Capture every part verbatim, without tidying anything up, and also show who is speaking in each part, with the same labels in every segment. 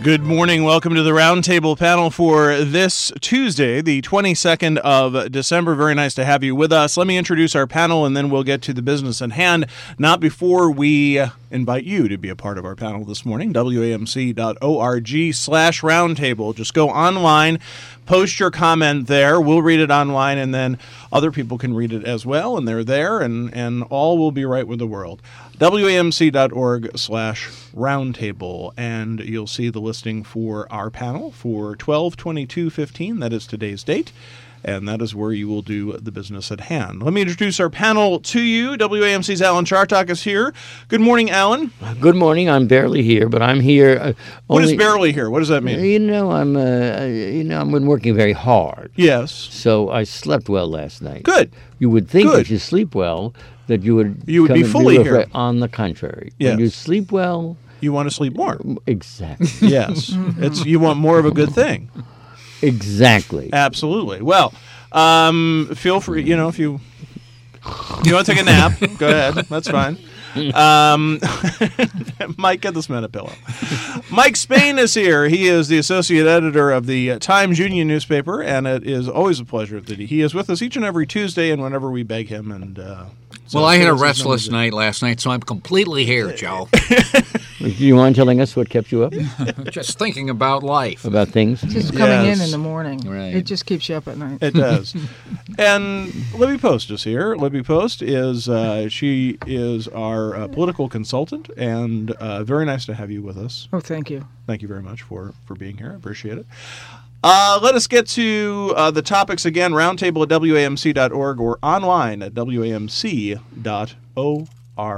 Speaker 1: Good morning. Welcome to the Roundtable panel for this Tuesday, the twenty-second of December. Very nice to have you with us. Let me introduce our panel, and then we'll get to the business at hand. Not before we invite you to be a part of our panel this morning, W A M C dot org slash roundtable. Just go online, post your comment there. We'll read it online, and then other people can read it as well, and they're there, and, and all will be right with the world. W A M C dot org slash roundtable, and you'll see the listing for our panel for twelve twenty-two fifteen. That is today's date, and that is where you will do the business at hand. Let me introduce our panel to you. W A M C's Alan Chartock is here. Good morning, Alan.
Speaker 2: Good morning. I'm barely here, but I'm here. Uh,
Speaker 1: what
Speaker 2: only,
Speaker 1: is barely here? What does that mean?
Speaker 2: You know, I'm. Uh, you know, I've been working very hard.
Speaker 1: Yes.
Speaker 2: So I slept well last night.
Speaker 1: Good.
Speaker 2: You would think
Speaker 1: Good.
Speaker 2: that you sleep well, that you would.
Speaker 1: You would
Speaker 2: come
Speaker 1: be
Speaker 2: and
Speaker 1: fully
Speaker 2: refre-
Speaker 1: here.
Speaker 2: On the contrary,
Speaker 1: Yes.
Speaker 2: when you sleep well,
Speaker 1: you want to sleep more.
Speaker 2: Exactly.
Speaker 1: Yes. It's you want more of a good thing.
Speaker 2: Exactly.
Speaker 1: Absolutely. Well, um, feel free. You know, if you you want to take a nap, go ahead. That's fine. Um, Mike, get this man a pillow. Mike Spain is here. He is the associate editor of the Times Union newspaper, and it is always a pleasure that he is with us each and every Tuesday, and whenever we beg him. And uh, so
Speaker 3: well, I had a
Speaker 1: it's his
Speaker 3: restless
Speaker 1: number.
Speaker 3: night last night, so I'm completely here, Joe.
Speaker 2: Do you mind telling us what kept you up
Speaker 3: Just thinking about life.
Speaker 2: about things?
Speaker 4: Just coming
Speaker 1: Yes.
Speaker 4: in in the morning.
Speaker 3: Right.
Speaker 4: It just keeps you up at night.
Speaker 1: It does. And Libby Post is here. Libby Post is uh, she is our uh, political consultant, and uh, very nice to have you with us.
Speaker 4: Oh, thank you.
Speaker 1: Thank you very much for, for being here. I appreciate it. Uh, let us get to uh, the topics again. Roundtable at W A M C dot org or online at W A M C dot org.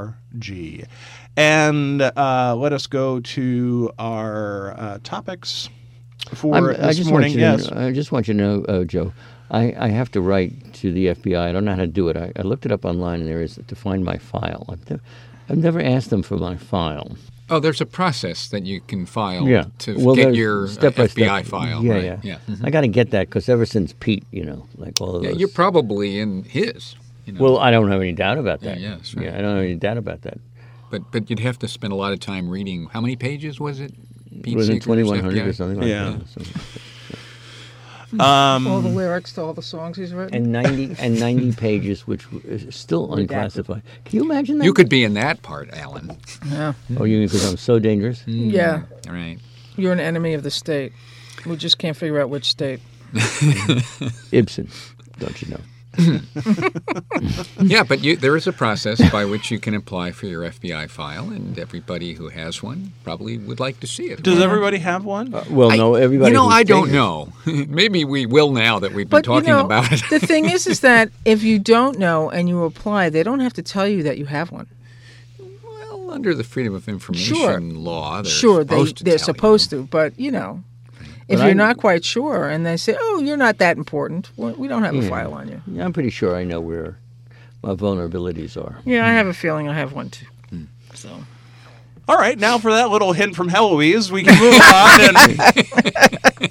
Speaker 1: And uh, let us go to our uh, topics for
Speaker 2: I'm-
Speaker 1: this
Speaker 2: I just
Speaker 1: morning.
Speaker 2: Want you
Speaker 1: Yes.
Speaker 2: to know, I just want you to know, uh, Joe, I, I have to write to the F B I. I don't know how to do it. I, I looked it up online, and there is to find my file. I've, nev- I've never asked them for my file.
Speaker 3: Oh, there's a process that you can file
Speaker 2: Yeah.
Speaker 3: to
Speaker 2: Well,
Speaker 3: get
Speaker 2: there's
Speaker 3: your uh,
Speaker 2: step by
Speaker 3: F B I
Speaker 2: step.
Speaker 3: file.
Speaker 2: Yeah,
Speaker 3: right?
Speaker 2: yeah.
Speaker 3: yeah. Mhm.
Speaker 2: I got to get that because ever since Pete, you know, like all of
Speaker 3: Yeah,
Speaker 2: those.
Speaker 3: you're probably in his. You know.
Speaker 2: Well, I don't have any doubt about that.
Speaker 3: Yeah, yeah, that's right.
Speaker 2: Yeah, I don't have any doubt about that.
Speaker 3: but but you'd have to spend a lot of time reading. How many pages was it? Pete
Speaker 2: It was in
Speaker 3: Seeger's
Speaker 2: twenty-one hundred
Speaker 3: F B I?
Speaker 2: or something like
Speaker 1: Yeah.
Speaker 2: that. So-
Speaker 1: Um,
Speaker 4: All the lyrics to all the songs he's written.
Speaker 2: and ninety and ninety pages, which is still unclassified. Can you imagine that?
Speaker 3: You could be in that part, Alan.
Speaker 4: yeah.
Speaker 2: Oh, you because I'm so dangerous.
Speaker 4: Yeah.
Speaker 3: All right.
Speaker 4: You're an enemy of the state. We just can't figure out which state.
Speaker 2: Ibsen, don't you know?
Speaker 3: Yeah, but you, there is a process by which you can apply for your F B I file, and everybody who has one probably would like to see it.
Speaker 1: does everybody have one?
Speaker 2: Well,
Speaker 3: I-
Speaker 2: no, everybody.
Speaker 3: You know,
Speaker 2: who's
Speaker 3: I don't
Speaker 2: dangerous-
Speaker 3: know. Maybe we will now that we've been
Speaker 4: But
Speaker 3: talking
Speaker 4: you know,
Speaker 3: about it.
Speaker 4: the thing is, is that if you don't know and you apply, they don't have to tell you that you have one.
Speaker 3: Well, under the Freedom of Information
Speaker 4: Sure.
Speaker 3: law, they're
Speaker 4: sure, they
Speaker 3: supposed to
Speaker 4: they're
Speaker 3: tell
Speaker 4: supposed
Speaker 3: you.
Speaker 4: to, but you know, if
Speaker 2: But
Speaker 4: you're
Speaker 2: I'm-
Speaker 4: not quite sure and they say, "Oh, you're not that important," well, we don't have a
Speaker 2: Yeah.
Speaker 4: file on you.
Speaker 2: Yeah, I'm pretty sure I know where my vulnerabilities are.
Speaker 4: Yeah, I have a feeling I have one too.
Speaker 3: Hmm.
Speaker 4: So.
Speaker 1: All right, now for that little hint from Heloise, we can move on.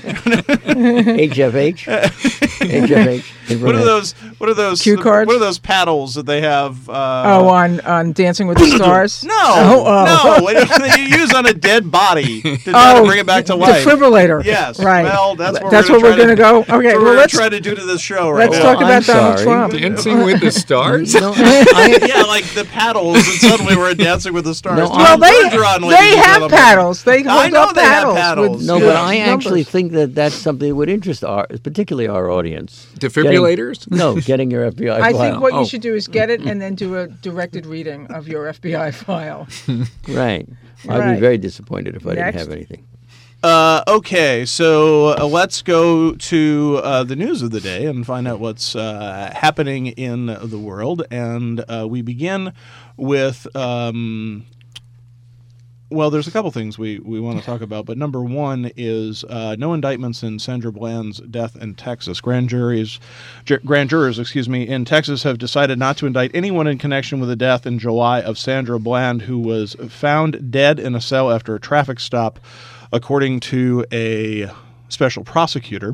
Speaker 1: And
Speaker 2: H F H. H F H.
Speaker 1: what are those? What are those?
Speaker 4: Cue cards?
Speaker 1: What are those paddles that they have? Uh,
Speaker 4: Oh, on, on Dancing with the Stars?
Speaker 1: no,
Speaker 4: Oh, oh.
Speaker 1: no, what do you use on a dead body to try to bring it back to life.
Speaker 4: Defibrillator.
Speaker 1: Yes,
Speaker 4: Right.
Speaker 1: well, that's what
Speaker 4: That's
Speaker 1: we're
Speaker 4: what
Speaker 1: gonna
Speaker 4: we're
Speaker 1: try
Speaker 4: going to
Speaker 1: to-
Speaker 4: go. Okay,
Speaker 1: That's what
Speaker 4: well,
Speaker 1: we're
Speaker 4: let's,
Speaker 1: trying to do to this show right
Speaker 4: let's
Speaker 1: now.
Speaker 4: talk
Speaker 2: I'm
Speaker 4: about Donald
Speaker 2: sorry.
Speaker 4: Trump.
Speaker 3: Dancing with the Stars?
Speaker 2: No, I,
Speaker 1: yeah, like the paddles, and suddenly we're Dancing with the Stars.
Speaker 2: No,
Speaker 1: Tom
Speaker 4: Well, they,
Speaker 1: Bergeron, ladies
Speaker 4: they
Speaker 1: and
Speaker 4: have
Speaker 1: gentlemen.
Speaker 4: paddles. They hold
Speaker 1: I know
Speaker 4: up
Speaker 1: they have
Speaker 4: paddles.
Speaker 1: paddles.
Speaker 4: With
Speaker 2: no,
Speaker 1: Yeah.
Speaker 2: but I
Speaker 4: numbers.
Speaker 2: actually think that that's something that would interest our, particularly our audience.
Speaker 3: Defibrillators?
Speaker 2: Getting, no, getting your F B I
Speaker 4: I
Speaker 2: file.
Speaker 4: think what
Speaker 3: Oh.
Speaker 4: you should do is get it and then do a directed reading of your F B I file.
Speaker 2: Right. I'd
Speaker 4: Right.
Speaker 2: be very disappointed if I
Speaker 4: Next.
Speaker 2: didn't have anything.
Speaker 1: Uh, okay, so uh, let's go to uh, the news of the day and find out what's uh, happening in the world. And uh, we begin with, um, well, there's a couple things we, we want to talk about. But number one is uh, no indictments in Sandra Bland's death in Texas. Grand juries, ju- grand jurors, excuse me, in Texas have decided not to indict anyone in connection with the death in July of Sandra Bland, who was found dead in a cell after a traffic stop, according to a special prosecutor.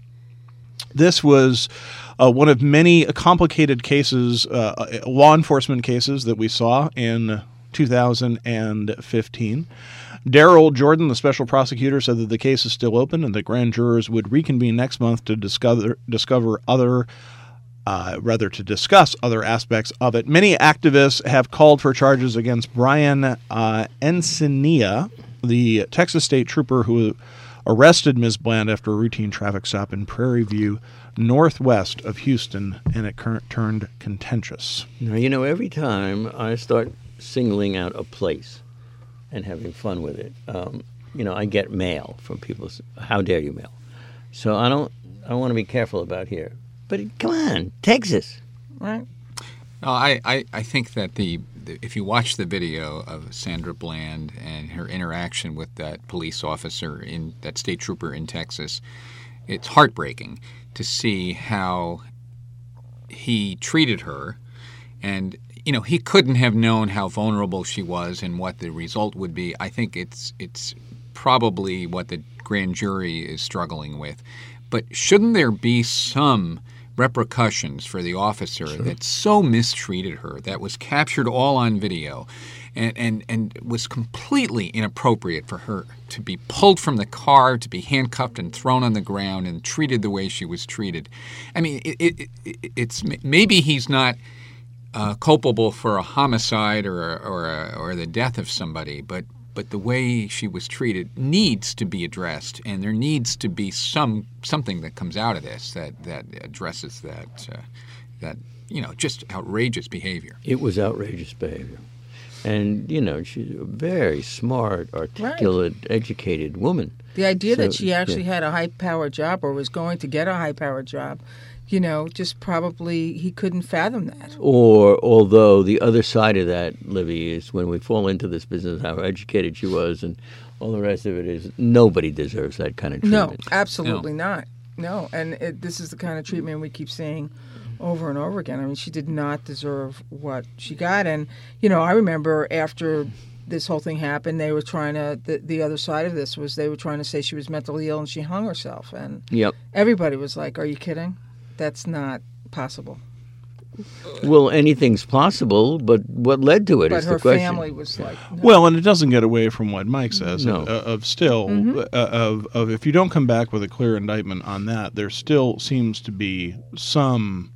Speaker 1: This was uh, one of many complicated cases, uh, law enforcement cases that we saw in two thousand fifteen. Daryl Jordan, the special prosecutor, said that the case is still open and that grand jurors would reconvene next month to discover discover other Uh, rather to discuss other aspects of it. Many activists have called for charges against Brian uh, Encenia, the Texas state trooper who arrested Miz Bland after a routine traffic stop in Prairie View, northwest of Houston, and it cur- turned contentious.
Speaker 2: Now, you know, every time I start singling out a place and having fun with it, um, you know, I get mail from people. How dare you mail? So I don't, I want to be careful about here. But come on, Texas.
Speaker 4: Right.
Speaker 3: No, I, I, I think that the, the if you watch the video of Sandra Bland and her interaction with that police officer, in that state trooper in Texas, it's heartbreaking to see how he treated her. And, you know, he couldn't have known how vulnerable she was and what the result would be. I think it's it's probably what the grand jury is struggling with. But shouldn't there be some repercussions for the officer sure. that so mistreated her, that was captured all on video, and, and, and was completely inappropriate for her to be pulled from the car, to be handcuffed and thrown on the ground and treated the way she was treated? I mean, it, it, it, it's maybe he's not uh, culpable for a homicide or a, or a, or the death of somebody, but But the way she was treated needs to be addressed, and there needs to be some something that comes out of this that, that addresses that uh, that you know just outrageous behavior.
Speaker 2: It was outrageous behavior, and you know she's a very smart, articulate, right. educated woman.
Speaker 4: The idea
Speaker 2: so,
Speaker 4: that she actually
Speaker 2: yeah.
Speaker 4: had a high-powered job or was going to get a high-powered job, you know, just probably he couldn't fathom that.
Speaker 2: Or, although the other side of that, Livy, is when we fall into this business, how educated she was and all the rest of it is, nobody deserves that kind of treatment.
Speaker 4: No, absolutely no. not. No, and it, this is the kind of treatment we keep seeing over and over again. I mean, she did not deserve what she got. And, you know, I remember after this whole thing happened, they were trying to, the, the other side of this was they were trying to say she was mentally ill and she hung herself. And
Speaker 2: yep.
Speaker 4: everybody was like, are you kidding? That's not possible.
Speaker 2: Well, anything's possible, but what led to it
Speaker 4: but
Speaker 2: is
Speaker 4: her
Speaker 2: the question.
Speaker 4: family was like, no.
Speaker 1: Well, and it doesn't get away from what Mike says
Speaker 2: No.
Speaker 1: of, of still
Speaker 4: Mm-hmm.
Speaker 1: uh, of of if you don't come back with a clear indictment on that, there still seems to be some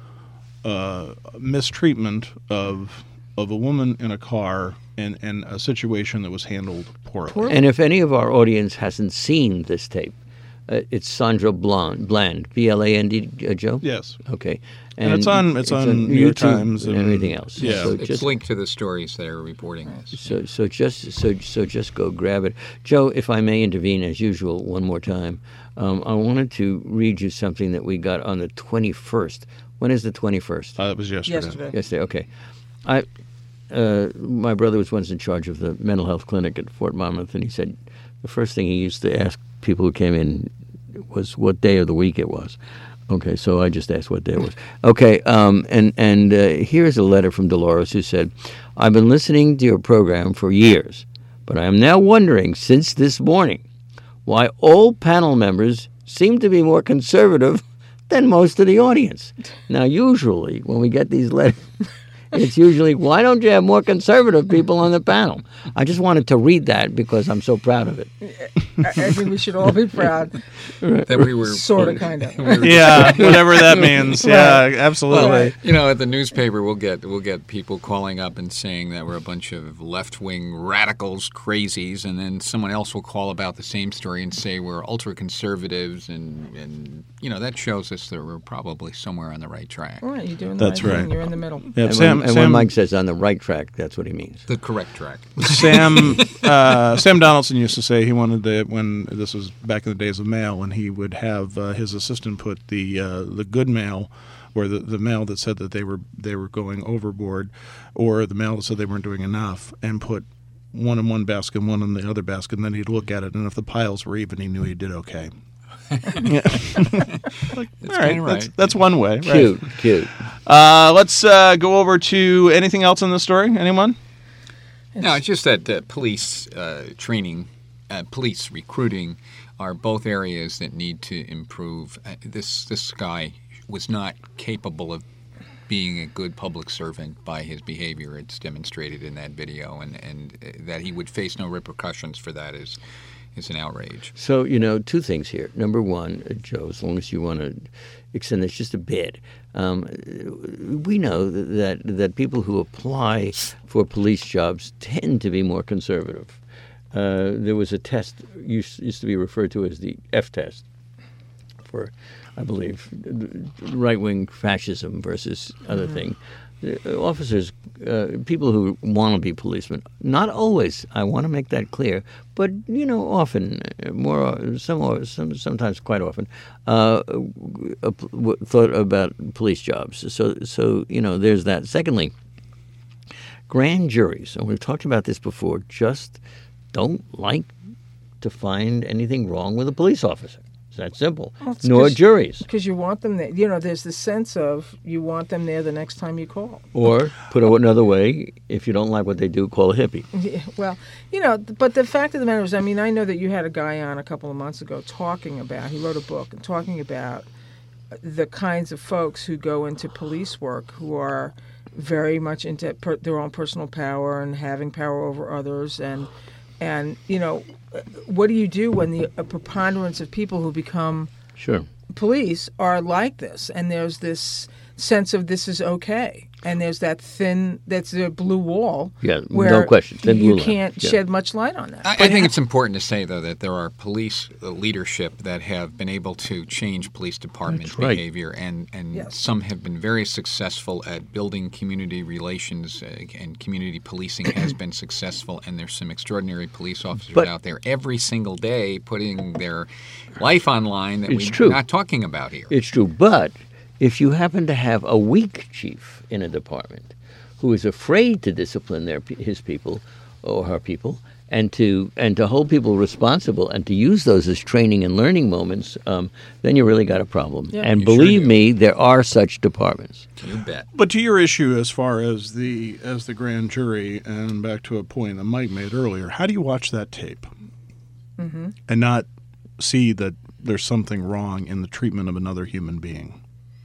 Speaker 1: uh, mistreatment of of a woman in a car in, in a situation that was handled poorly.
Speaker 4: Poorly.
Speaker 2: And if any of our audience hasn't seen this tape, uh, it's Sandra Bland, Bland, B L A N D, uh, Joe?
Speaker 1: Yes.
Speaker 2: Okay.
Speaker 1: And it's on- it's on New York
Speaker 2: YouTube
Speaker 1: Times
Speaker 2: and
Speaker 1: and-
Speaker 2: everything else.
Speaker 1: yeah.
Speaker 2: So
Speaker 3: It's
Speaker 2: just,
Speaker 3: linked to the stories that are reporting this.
Speaker 2: so, so just so so just go grab it. Joe, if I may intervene as usual one more time, um, I wanted to read you something that we got on the twenty-first. When is the twenty-first?
Speaker 1: Uh, it was yesterday.
Speaker 4: yesterday.
Speaker 2: Yesterday, okay. I, uh, my brother was once in charge of the mental health clinic at Fort Monmouth, and he said the first thing he used to ask people who came in was what day of the week it was. Okay, so I just asked what day it was. Okay, um, and, and uh, here's a letter from Dolores who said, I've been listening to your program for years, but I am now wondering, since this morning, why all panel members seem to be more conservative than most of the audience. Now, usually, when we get these letters, it's usually, why don't you have more conservative people on the panel? I just wanted to read that because I'm so proud of it.
Speaker 4: I, I think we should all be proud.
Speaker 3: That we were
Speaker 4: Sort of, kind of.
Speaker 3: we were-
Speaker 1: Yeah, whatever that means. Yeah, absolutely.
Speaker 4: Right.
Speaker 3: You know, at the newspaper, we'll get we'll get people calling up and saying that we're a bunch of left-wing radicals, crazies, and then someone else will call about the same story and say we're ultra-conservatives, and, and you know, that shows us that we're probably somewhere on the right track.
Speaker 4: All right, you're doing the
Speaker 1: That's
Speaker 4: right,
Speaker 1: right.
Speaker 4: thing. You're in the middle.
Speaker 1: Yeah,
Speaker 2: And,
Speaker 1: Sam,
Speaker 2: when, and
Speaker 1: Sam,
Speaker 2: when Mike says on the right track, that's what he means.
Speaker 3: The correct track.
Speaker 1: Sam, uh, Sam Donaldson used to say he wanted to, when this was back in the days of mail, and he would have uh, his assistant put the uh, the good mail, or the, the mail that said that they were they were going overboard, or the mail that said they weren't doing enough, and put one in one basket and one in the other basket, and then he'd look at it, and if the piles were even, he knew he did okay. Yeah. Like, all right,
Speaker 3: kinda
Speaker 1: that's,
Speaker 3: right.
Speaker 1: that's one way. Right.
Speaker 2: Cute, cute.
Speaker 1: Uh, let's uh, go over to anything else in the story. Anyone?
Speaker 3: No, it's just that uh, police uh, training, uh, police recruiting are both areas that need to improve. Uh, this this guy was not capable of being a good public servant by his behavior. It's demonstrated in that video, and, and that he would face no repercussions for that is is an outrage.
Speaker 2: So, you know, two things here. Number one, uh, Joe, as long as you want to extend this just a bit, um, we know that that people who apply for police jobs tend to be more conservative. Uh, there was a test used, used to be referred to as the F test for, I believe, right-wing fascism versus other mm-hmm. thing. Uh, officers, uh, people who want to be policemen, not always, I want to make that clear, but, you know, often, more, some, some sometimes quite often, uh, thought about police jobs. So, so, you know, there's that. Secondly, grand juries, and we've talked about this before, just don't like to find anything wrong with a police officer. It's that simple. Well, it's Nor juries.
Speaker 4: Because you want them there. You know, there's the sense of you want them there the next time you call.
Speaker 2: Or, put it another way, if you don't like what they do, call a hippie.
Speaker 4: Yeah, well, you know, but the fact of the matter is, I mean, I know that you had a guy on a couple of months ago talking about, he wrote a book, and talking about the kinds of folks who go into police work who are very much into per, their own personal power and having power over others. And, and you know, what do you do when the a preponderance of people who become
Speaker 2: sure.
Speaker 4: police are like this? And there's this sense of this is okay. And there's that thin, that's a blue wall.
Speaker 2: Yeah,
Speaker 4: where
Speaker 2: no question. Thin
Speaker 4: you
Speaker 2: blue
Speaker 4: can't
Speaker 2: yeah.
Speaker 4: shed much light on that.
Speaker 3: I, I think it's important to say, though, that there are police leadership that have been able to change police department
Speaker 2: right.
Speaker 3: behavior, and, and
Speaker 4: yes.
Speaker 3: some have been very successful at building community relations, uh, and community policing has been successful, and there's some extraordinary police officers
Speaker 2: but,
Speaker 3: out there every single day putting their life on line that
Speaker 2: it's
Speaker 3: we're
Speaker 2: true.
Speaker 3: not talking about here.
Speaker 2: It's true, but if you happen to have a weak chief in a department who is afraid to discipline their his people or her people, and to and to hold people responsible and to use those as training and learning moments, um, then you really got a problem.
Speaker 4: Yeah.
Speaker 2: And
Speaker 3: You
Speaker 2: believe
Speaker 3: sure do.
Speaker 2: me, there are such departments.
Speaker 3: You bet.
Speaker 1: But to your issue as far as the as the grand jury, and back to a point that Mike made earlier, how do you watch that tape
Speaker 4: Mm-hmm.
Speaker 1: and not see that there's something wrong in the treatment of another human being?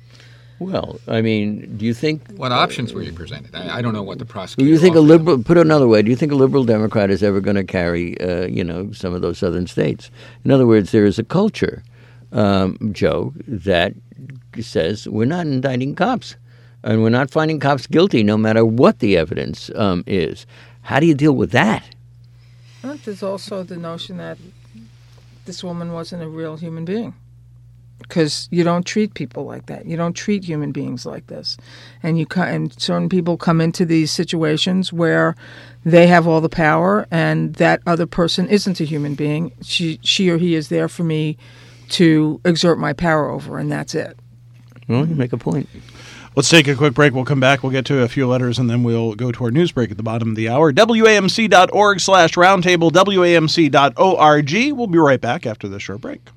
Speaker 2: Well, I mean, do you think...
Speaker 3: What options were you presented? I, I don't know what the
Speaker 2: Do
Speaker 3: prosecutor
Speaker 2: you think a
Speaker 3: offered them.
Speaker 2: liberal, put it another way, do you think a liberal Democrat is ever going to carry, uh, you know, some of those southern states? In other words, there is a culture, um, Joe, that says we're not indicting cops, and we're not finding cops guilty no matter what the evidence um, is. How do you deal with that?
Speaker 4: Well, there's also the notion that this woman wasn't a real human being. Because you don't treat people like that. You don't treat human beings like this. And you and certain people come into these situations where they have all the power, and that other person isn't a human being. She, she or he is there for me to exert my power over, and that's it.
Speaker 2: Well, you make a point.
Speaker 1: Let's take a quick break. We'll come back. We'll get to a few letters, and then we'll go to our news break at the bottom of the hour. W A M C dot org slash roundtable, W A M C dot org. We'll be right back after this short break.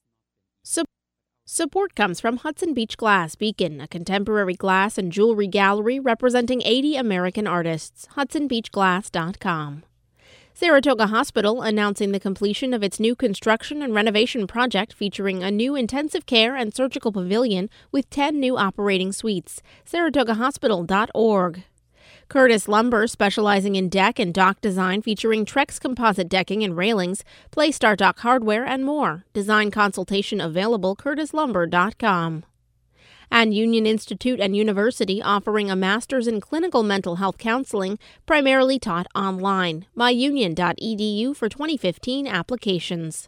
Speaker 5: So Support comes from Hudson Beach Glass Beacon, a contemporary glass and jewelry gallery representing eighty American artists. hudson beach glass dot com. Saratoga Hospital announcing the completion of its new construction and renovation project featuring a new intensive care and surgical pavilion with ten new operating suites. saratoga hospital dot org. Curtis Lumber, specializing in deck and dock design featuring Trex composite decking and railings, Playstar Dock hardware, and more. Design consultation available, curtis lumber dot com. And Union Institute and University offering a master's in clinical mental health counseling, primarily taught online. my union dot e d u for twenty fifteen applications.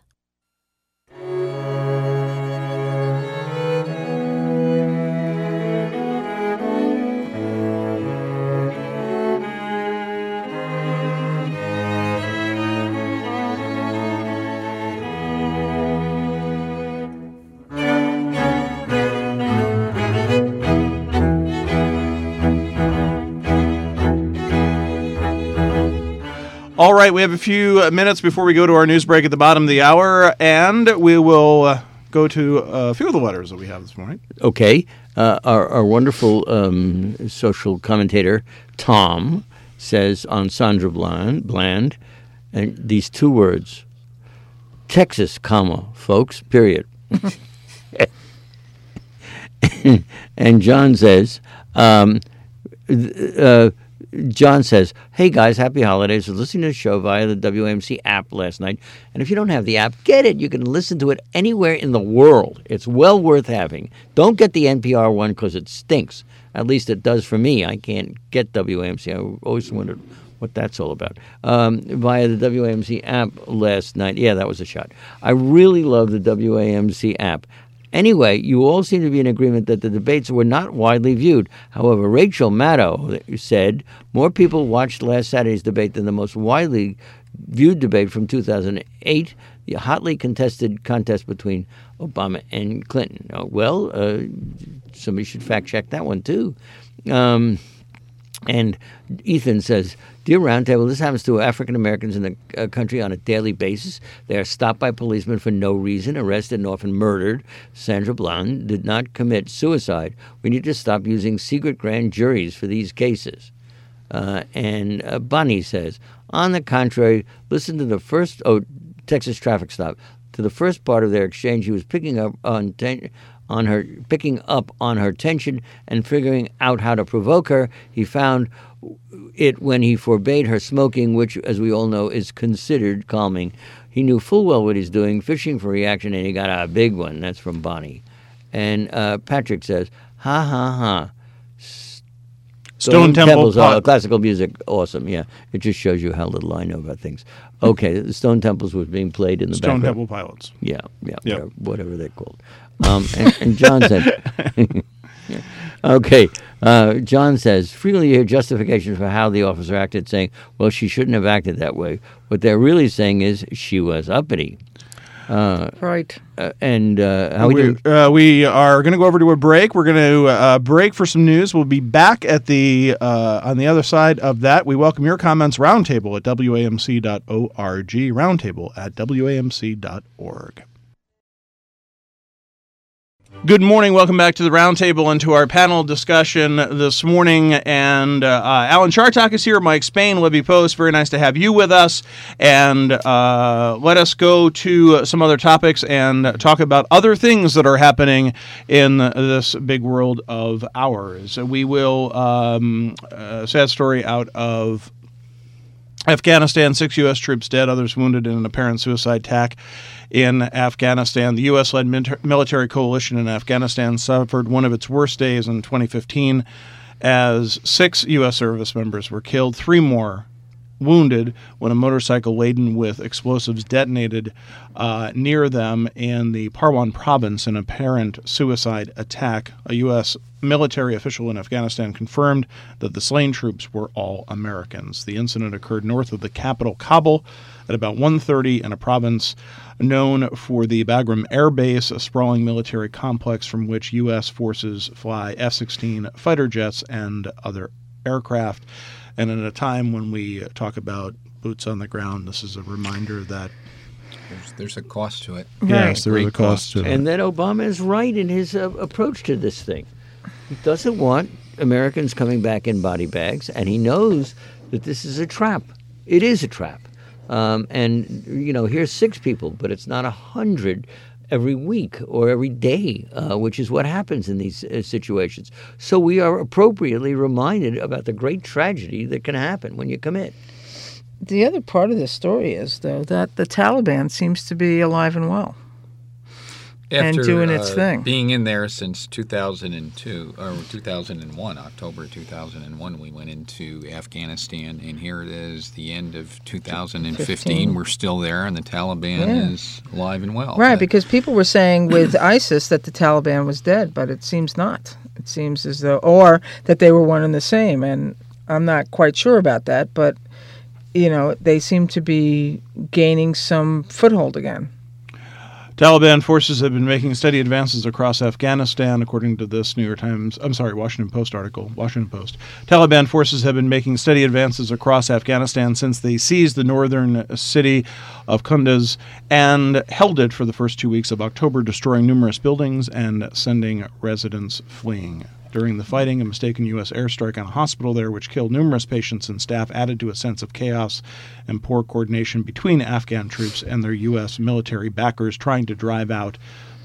Speaker 1: All right, we have a few minutes before we go to our news break at the bottom of the hour, and we will uh, go to a few of the letters that we have this morning.
Speaker 2: Okay. Uh, our, our wonderful um, social commentator, Tom, says on Sandra Bland, Bland, and these two words, Texas, comma, folks, period. And John says, um, uh, John says, hey guys, happy holidays. I was listening to the show via the W A M C app last night. And if you don't have the app, get it. You can listen to it anywhere in the world. It's well worth having. Don't get the N P R one because it stinks. At least it does for me. I can't get W A M C. I always wondered what that's all about. Um, via the W A M C app last night. Yeah, that was a shot. I really love the W A M C app. Anyway, you all seem to be in agreement that the debates were not widely viewed. However, Rachel Maddow said more people watched last Saturday's debate than the most widely viewed debate from two thousand eight, the hotly contested contest between Obama and Clinton. Uh, well, uh, somebody should fact-check that one, too. Um, and Ethan says, Dear Roundtable, this happens to African Americans in the uh, country on a daily basis. They are stopped by policemen for no reason, arrested and often murdered. Sandra Bland did not commit suicide. We need to stop using secret grand juries for these cases. Uh, and uh, Bonnie says, on the contrary, listen to the first oh, Texas traffic stop. To the first part of their exchange, he was picking up on ten, on her, picking up on her tension and figuring out how to provoke her. He found it when he forbade her smoking, which, as we all know, is considered calming. He knew full well what he's doing, fishing for reaction, and he got a big one. That's from Bonnie. And uh, Patrick says, ha, ha, ha.
Speaker 1: Stone Temple
Speaker 2: Temples,
Speaker 1: Pot-
Speaker 2: uh, classical music, awesome, yeah. It just shows you how little I know about things. Okay, the Stone Temples was being played in the
Speaker 1: Stone
Speaker 2: background.
Speaker 1: Temple Pilots.
Speaker 2: Yeah, yeah,
Speaker 1: Yep.
Speaker 2: whatever, whatever they're called. Um, and, and John said, okay, uh, John says, frequently you hear justifications for how the officer acted, saying, well, she shouldn't have acted that way. What they're really saying is she was uppity. Uh,
Speaker 4: Right.
Speaker 2: uh, and uh, how we
Speaker 1: we,
Speaker 2: do?
Speaker 1: uh, we are going to go over to a break. We're going to uh, break for some news. We'll be back at the uh, on the other side of that. We welcome your comments. Roundtable at W A M C dot org. Roundtable at W A M C dot org. Good morning. Welcome back to the Roundtable and to our panel discussion this morning. And uh, uh, Alan Chartock is here, Mike Spain, Libby Post. Very nice to have you with us. And uh, let us go to some other topics and talk about other things that are happening in this big world of ours. We will, um, a sad story out of Afghanistan, six U S troops dead, others wounded in an apparent suicide attack in Afghanistan. The U S-led military coalition in Afghanistan suffered one of its worst days in twenty fifteen as six U S service members were killed, three more wounded when a motorcycle laden with explosives detonated uh, near them in the Parwan province, an apparent suicide attack. A U S military official in Afghanistan confirmed that the slain troops were all Americans. The incident occurred north of the capital, Kabul, at about one thirty in a province known for the Bagram Air Base, a sprawling military complex from which U S forces fly F sixteen fighter jets and other aircraft. And at a time when we talk about boots on the ground, this is a reminder that
Speaker 3: There's, there's a cost to it.
Speaker 1: yes, there is a
Speaker 3: Great
Speaker 1: cost to it.
Speaker 2: And that Obama is right in his uh, approach to this thing. He doesn't want Americans coming back in body bags, and he knows that this is a trap. It is a trap. Um, and, you know, here's six people, but it's not a hundred every week or every day, uh, which is what happens in these uh, situations. So we are appropriately reminded about the great tragedy that can happen when you commit.
Speaker 4: The other part of this story is, though, that the Taliban seems to be alive and well.
Speaker 3: After,
Speaker 4: and doing its
Speaker 3: uh,
Speaker 4: thing.
Speaker 3: Being in there since two thousand two, or two thousand one, October two thousand one, we went into Afghanistan, and here it is, the end of two thousand fifteen.
Speaker 4: fifteen.
Speaker 3: We're still there, and the Taliban
Speaker 4: Yeah.
Speaker 3: is alive and well.
Speaker 4: Right,
Speaker 3: But
Speaker 4: because people were saying with ISIS that the Taliban was dead, but it seems not. It seems as though, or that they were one and the same, and I'm not quite sure about that, but, you know, they seem to be gaining some foothold again.
Speaker 1: Taliban forces have been making steady advances across Afghanistan, according to this New York Times, I'm sorry, Washington Post article, Washington Post. Taliban forces have been making steady advances across Afghanistan since they seized the northern city of Kunduz and held it for the first two weeks of October, destroying numerous buildings and sending residents fleeing. During the fighting, a mistaken U S airstrike on a hospital there, which killed numerous patients and staff, added to a sense of chaos and poor coordination between Afghan troops and their U S military backers trying to drive out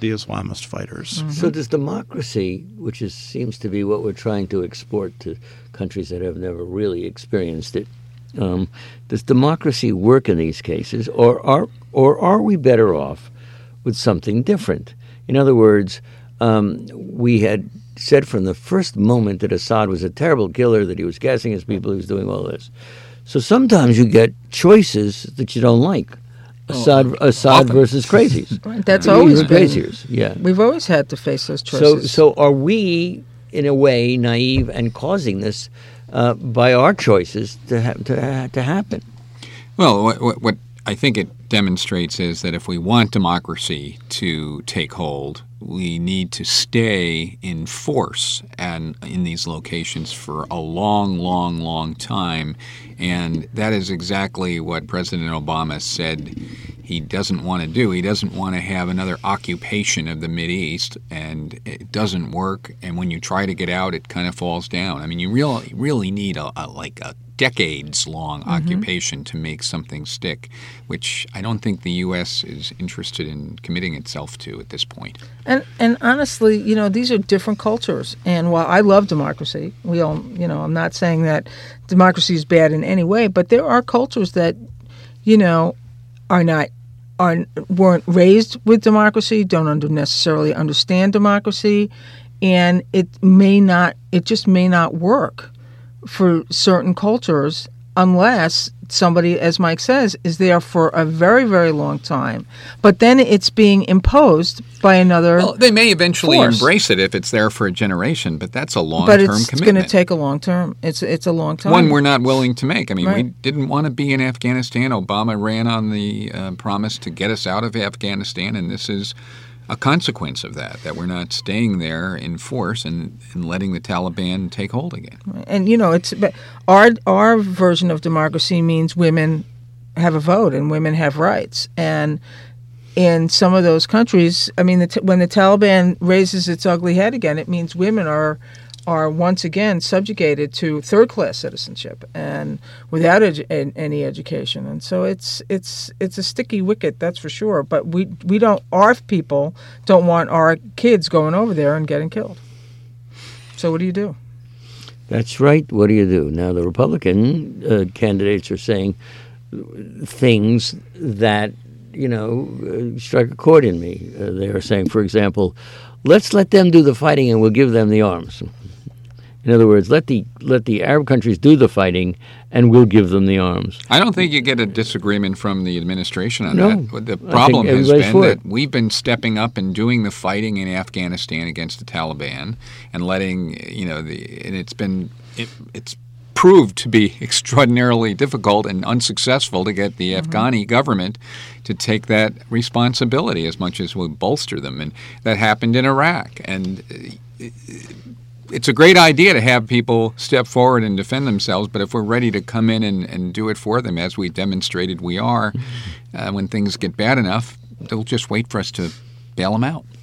Speaker 1: the Islamist fighters.
Speaker 2: Mm-hmm. So does democracy, which is seems to be what we're trying to export to countries that have never really experienced it, um, does democracy work in these cases, or are or are we better off with something different? In other words, um, we had said from the first moment that Assad was a terrible killer, that he was gassing his people, he was doing all this. So sometimes you get choices that you don't like. Assad, oh, Assad versus crazies.
Speaker 4: Right, that's always been.
Speaker 2: Craziers. Yeah,
Speaker 4: we've always had to face those choices.
Speaker 2: So, so are we, in a way, naive and causing this uh, by our choices to ha- to ha- to happen?
Speaker 3: Well, what, what, what I think it demonstrates is that if we want democracy to take hold, we need to stay in force and in these locations for a long, long, long time. And that is exactly what President Obama said he doesn't want to do. He doesn't want to have another occupation of the Mideast, and it doesn't work. And when you try to get out, it kind of falls down. I mean, you really, really need a, a like a decades-long mm-hmm. occupation to make something stick, which I don't think the U S is interested in committing itself to at this point.
Speaker 4: And and honestly, you know, these are different cultures. And while I love democracy, we all, you know, I'm not saying that democracy is bad in any way, but there are cultures that, you know, are not are weren't raised with democracy, don't under necessarily understand democracy, and it may not, it just may not work for certain cultures unless somebody, as Mike says, is there for a very, very long time. But then it's being imposed by another
Speaker 3: Well, they may eventually
Speaker 4: force.
Speaker 3: embrace it if it's there for a generation, but that's a long-term
Speaker 4: but it's
Speaker 3: commitment.
Speaker 4: going to take a long term. It's it's a long time.
Speaker 3: One we're not willing to make. I mean,
Speaker 4: Right.
Speaker 3: we didn't want to be in Afghanistan. Obama ran on the uh, promise to get us out of Afghanistan, and this is a consequence of that, that we're not staying there in force and, and letting the Taliban take hold again.
Speaker 4: And, you know, it's our our version of democracy means women have a vote and women have rights. And in some of those countries, I mean, the, when the Taliban raises its ugly head again, it means women are are once again subjugated to third-class citizenship and without edu- any education. And so it's it's it's a sticky wicket, that's for sure. But we we don't, our people don't want our kids going over there and getting killed. So what do you do?
Speaker 2: That's right. What do you do? Now, the Republican uh, candidates are saying things that, you know, uh, strike a chord in me. Uh, they are saying, for example, let's let them do the fighting and we'll give them the arms. In other words, let the let the Arab countries do the fighting, and we'll give them the arms.
Speaker 3: I don't think you get a disagreement from the administration on
Speaker 2: no,
Speaker 3: that. The problem has been
Speaker 2: for
Speaker 3: that
Speaker 2: it.
Speaker 3: we've been stepping up and doing the fighting in Afghanistan against the Taliban, and letting you know the and it's been it, it's proved to be extraordinarily difficult and unsuccessful to get the mm-hmm. Afghani government to take that responsibility as much as we bolster them, and that happened in Iraq. And it, It's a great idea to have people step forward and defend themselves, but if we're ready to come in and, and do it for them, as we demonstrated we are, uh, when things get bad enough, they'll just wait for us to bail them out.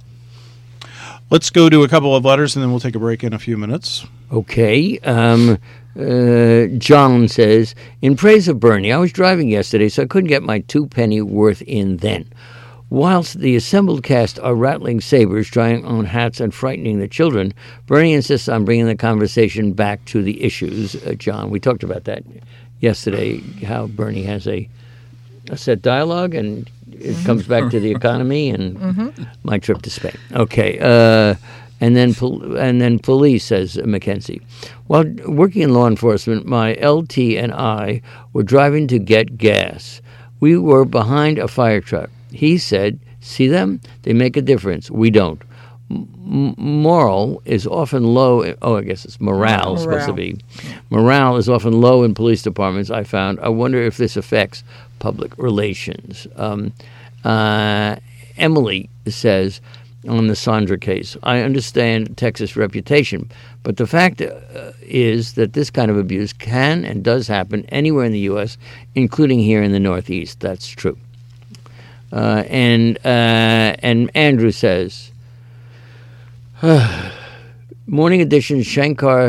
Speaker 1: Let's go to a couple of letters, and then we'll take a break in a few minutes.
Speaker 2: Okay. Um, uh, John says, in praise of Bernie, I was driving yesterday, so I couldn't get my two penny worth in then. Whilst the assembled cast are rattling sabers, trying on hats, and frightening the children, Bernie insists on bringing the conversation back to the issues. Uh, John, we talked about that yesterday, how Bernie has a, a set dialogue, and it mm-hmm. comes back to the economy and mm-hmm. my trip to Spain. Okay, uh, and then pol- and then police, says Mackenzie. While working in law enforcement, my L T and I were driving to get gas. We were behind a fire truck. He said, see them? They make a difference. We don't. M- moral is often low. In, oh, I guess it's morale, morale. supposed to be. Morale is often low in police departments, I found. I wonder if this affects public relations. Um, uh, Emily says on the Sandra case, I understand Texas' reputation, but the fact uh, is that this kind of abuse can and does happen anywhere in the U S, including here in the Northeast. That's true. Uh, and uh, and Andrew says, Morning Edition Shankar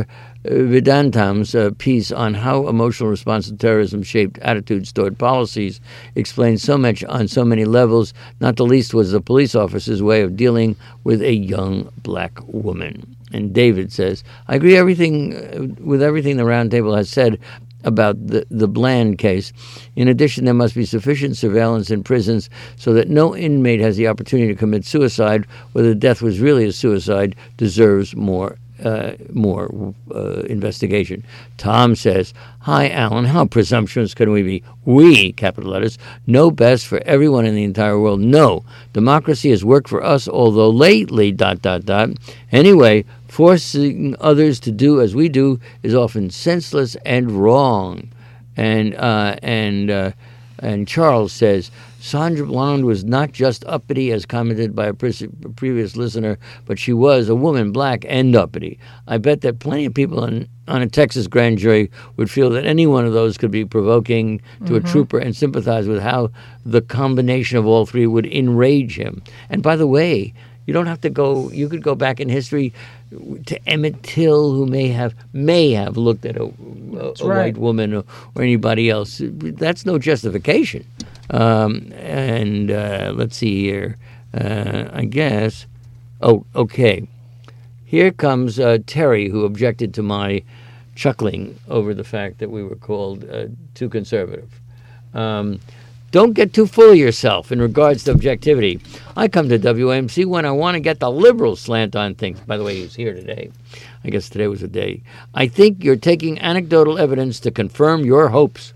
Speaker 2: Vedantam's uh, piece on how emotional response to terrorism shaped attitudes toward policies explains so much on so many levels, not the least was the police officer's way of dealing with a young black woman. And David says, I agree everything uh, with everything the Roundtable has said about the, the Bland case. In addition, there must be sufficient surveillance in prisons so that no inmate has the opportunity to commit suicide, whether death was really a suicide, deserves more uh, more uh, investigation. Tom says, hi, Alan, how presumptuous can we be? We, capital letters, know best for everyone in the entire world. No, democracy has worked for us, although lately, dot, dot, dot. Anyway, forcing others to do as we do is often senseless and wrong. And uh, and uh, and Charles says, Sandra Bland was not just uppity, as commented by a, pre- a previous listener, but she was a woman, black and uppity. I bet that plenty of people on, on a Texas grand jury would feel that any one of those could be provoking to mm-hmm. a trooper and sympathize with how the combination of all three would enrage him. And by the way, you don't have to go, you could go back in history to Emmett Till, who may have may have looked at a, a, a
Speaker 4: right.
Speaker 2: white woman or, or anybody else. That's no justification. Um, and uh, let's see here. Uh, I guess. Oh, okay. Here comes uh, Terry, who objected to my chuckling over the fact that we were called uh, too conservative. Um, Don't get too full of yourself in regards to objectivity. I come to W A M C when I want to get the liberal slant on things. By the way, he's here today. I guess today was a day. I think you're taking anecdotal evidence to confirm your hopes.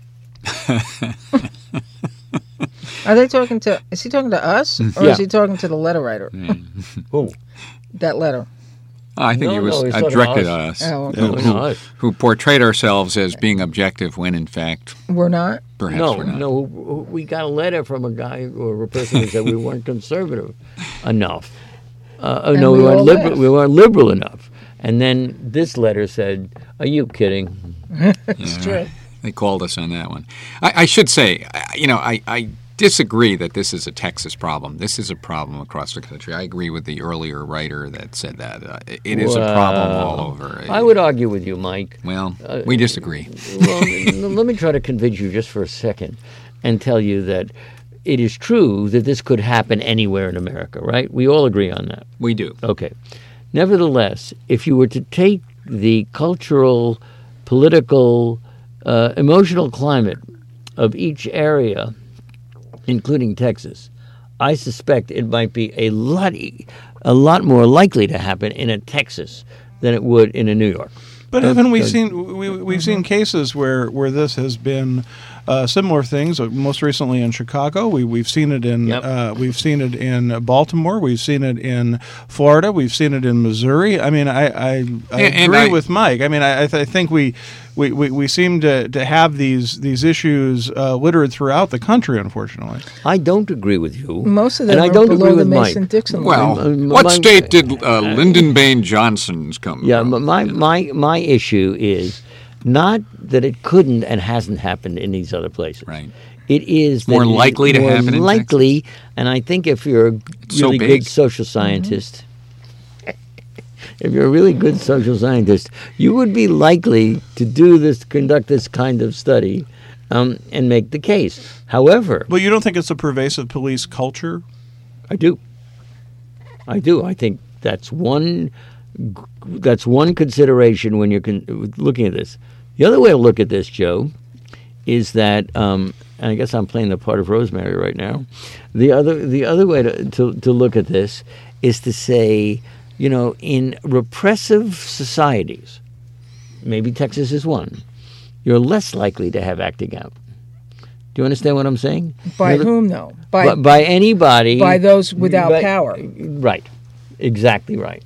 Speaker 4: Are they talking to, is he talking to us? Or
Speaker 2: Yeah.
Speaker 4: is he talking to the letter writer?
Speaker 2: Who?
Speaker 4: That letter.
Speaker 3: I think
Speaker 2: No,
Speaker 3: he was
Speaker 2: no, he's
Speaker 3: uh,
Speaker 2: talking
Speaker 3: directed
Speaker 2: to
Speaker 3: at
Speaker 2: us.
Speaker 3: us,
Speaker 4: Oh, okay.
Speaker 2: No, no, us.
Speaker 3: who portrayed ourselves as being objective when, in fact,
Speaker 4: We're not?
Speaker 3: perhaps
Speaker 2: No,
Speaker 3: we're not.
Speaker 2: no, we got a letter from a guy or a person who said we weren't conservative enough. Uh, oh,
Speaker 4: And
Speaker 2: no, we
Speaker 4: we
Speaker 2: weren't
Speaker 4: all
Speaker 2: liberal.
Speaker 4: laughed.
Speaker 2: We weren't liberal enough. And then this letter said, "Are you kidding?"
Speaker 4: It's true.
Speaker 3: They called us on that one. I, I should say, I- you know, I, I disagree that this is a Texas problem. This is a problem across the country. I agree with the earlier writer that said that. Uh, it it is a problem all
Speaker 2: Well,
Speaker 3: over.
Speaker 2: I would argue with you, Mike.
Speaker 3: Well, we disagree.
Speaker 2: Well, let me try to convince you just for a second and tell you that it is true that this could happen anywhere in America, right? We all agree on that.
Speaker 3: We do.
Speaker 2: Okay. Nevertheless, if you were to take the cultural, political, uh, emotional climate of each area, including Texas, I suspect it might be a lot, e- a lot more likely to happen in a Texas than it would in a New York.
Speaker 1: But haven't we seen we we've seen cases where, where this has been uh, similar things? uh, Most recently in Chicago, we we've seen it in
Speaker 2: Yep.
Speaker 1: uh, we've seen it in Baltimore, we've seen it in Florida, we've seen it in Missouri. I mean, I I, I
Speaker 3: And- and
Speaker 1: agree
Speaker 3: I-
Speaker 1: with Mike. I mean, I I, th- I think we, we, we, we seem to, to have these these issues uh, littered throughout the country, unfortunately.
Speaker 2: I don't agree with you.
Speaker 4: Most of them
Speaker 2: and I
Speaker 4: are
Speaker 2: don't
Speaker 4: below
Speaker 2: agree
Speaker 4: the
Speaker 2: with Mike.
Speaker 4: Mason-Dixon
Speaker 3: Well,
Speaker 2: Uh,
Speaker 4: line.
Speaker 3: what
Speaker 2: my-
Speaker 3: state did uh, Lyndon Baines Johnson's come
Speaker 2: Yeah,
Speaker 3: from?
Speaker 2: but my, my, my issue is not that it couldn't and hasn't happened in these other places.
Speaker 3: Right.
Speaker 2: It is that
Speaker 3: More
Speaker 2: it is
Speaker 3: likely to
Speaker 2: more
Speaker 3: happen in
Speaker 2: likely, and I think if you're a
Speaker 3: so
Speaker 2: really
Speaker 3: big.
Speaker 2: good social scientist, if you're a really good social scientist, you would be likely to do this, conduct this kind of study, um, and make the case. However,
Speaker 1: Well, you don't think it's a pervasive police culture?
Speaker 2: I do. I do. I think that's one. That's one consideration when you're con- looking at this. The other way to look at this, Joe, is that, um, and I guess I'm playing the part of Rosemary right now. The other, the other way to, to to look at this is to say, you know, in repressive societies, maybe Texas is one, you're less likely to have acting out. Do you understand what I'm saying?
Speaker 4: By
Speaker 2: You're-
Speaker 4: whom, though?
Speaker 2: by,
Speaker 4: By,
Speaker 2: by anybody.
Speaker 4: by those without
Speaker 2: By-
Speaker 4: power.
Speaker 2: Right. Exactly right.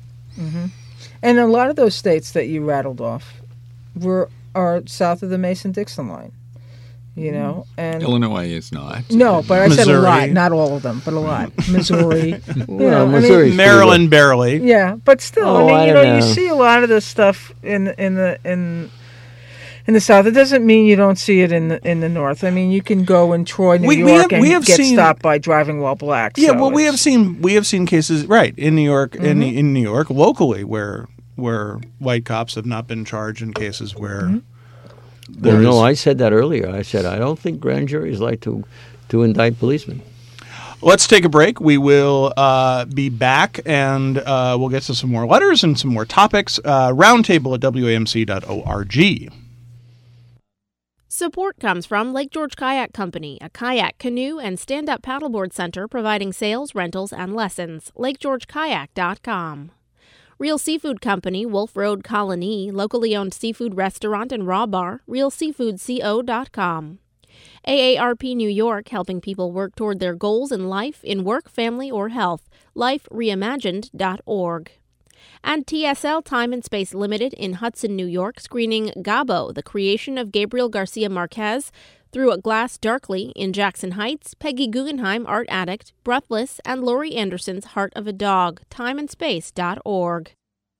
Speaker 4: And a lot of those states that you rattled off were are south of the Mason-Dixon line. You know, and
Speaker 3: Illinois is not.
Speaker 4: no, but I said a lot,
Speaker 1: Missouri.
Speaker 4: not all of them, but a lot. Missouri, you
Speaker 2: Well,
Speaker 4: know, I mean,
Speaker 2: Missouri's
Speaker 1: Maryland barely.
Speaker 4: yeah, but still,
Speaker 2: Oh,
Speaker 4: I mean,
Speaker 2: I
Speaker 4: you know,
Speaker 2: don't
Speaker 4: you
Speaker 2: know.
Speaker 4: see a lot of this stuff in in the in in the south. It doesn't mean you don't see it in the in the north. I mean, you can go in Troy, New
Speaker 1: We- we
Speaker 4: York,
Speaker 1: have-
Speaker 4: and
Speaker 1: we have
Speaker 4: get
Speaker 1: seen-
Speaker 4: stopped by driving while black.
Speaker 1: Yeah,
Speaker 4: so
Speaker 1: well, we have
Speaker 4: it's-
Speaker 1: seen we have seen cases right in New York in
Speaker 4: Mm-hmm.
Speaker 1: in New York locally where where white cops have not been charged in cases where.
Speaker 4: Mm-hmm.
Speaker 2: Well, no,
Speaker 1: is-
Speaker 2: I said that earlier. I said I don't think grand juries like to to indict policemen.
Speaker 1: Let's take a break. We will uh, be back, and uh, we'll get to some more letters and some more topics. Uh, roundtable at W A M C dot org.
Speaker 5: Support comes from Lake George Kayak Company, a kayak, canoe, and stand-up paddleboard center providing sales, rentals, and lessons. lake george kayak dot com. Real Seafood Company, Wolf Road, Colony, locally owned seafood restaurant and raw bar, real seafood co dot com. A A R P New York, helping people work toward their goals in life, in work, family, or health. life reimagined dot org. And T S L Time and Space Limited in Hudson, New York, screening Gabo, the creation of Gabriel Garcia Marquez, Through a Glass Darkly in Jackson Heights, Peggy Guggenheim, Art Addict, Breathless, and Laurie Anderson's Heart of a Dog, time and space dot org.